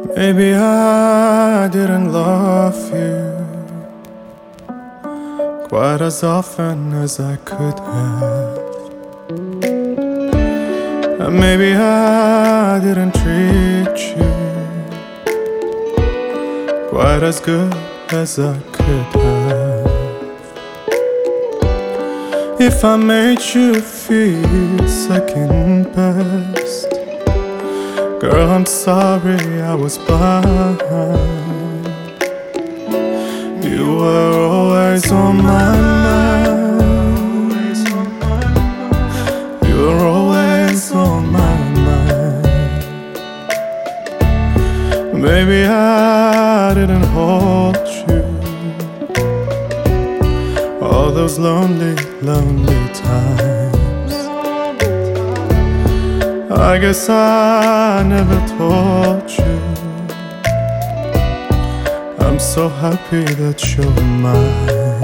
Maybe I didn't love you quite as often as I could have. And maybe I didn't treat you quite as good as I could have. If I made you feel second best, girl, I'm sorry I was blind. You were always on my mind. You were always on my mind. Maybe I didn't hold you all those lonely, lonely times. I guess I never told you I'm so happy that you're mine.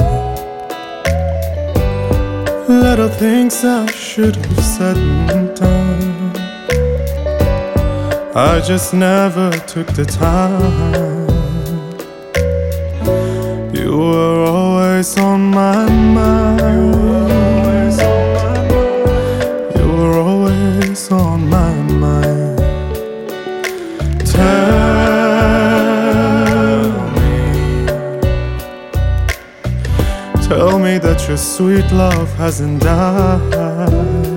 Little things I should have said and done, I just never took the time. You were always on my mind. You were always on my mind. Tell me that your sweet love hasn't died.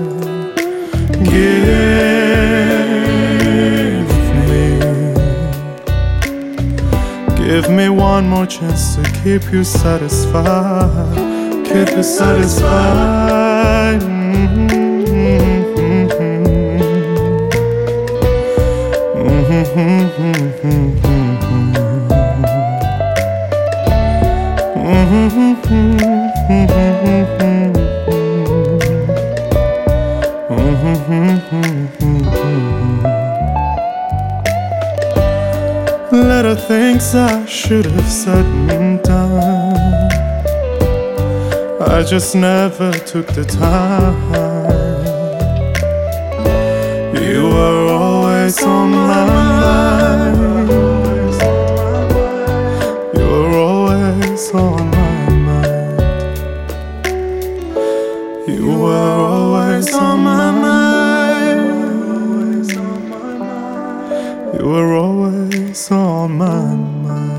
Give me one more chance to keep you satisfied. Keep you satisfied. Little things I should have said and done, I just never took the time. You were always on my mind. You were always on my mind. You were always on my mind. You were always on my mind.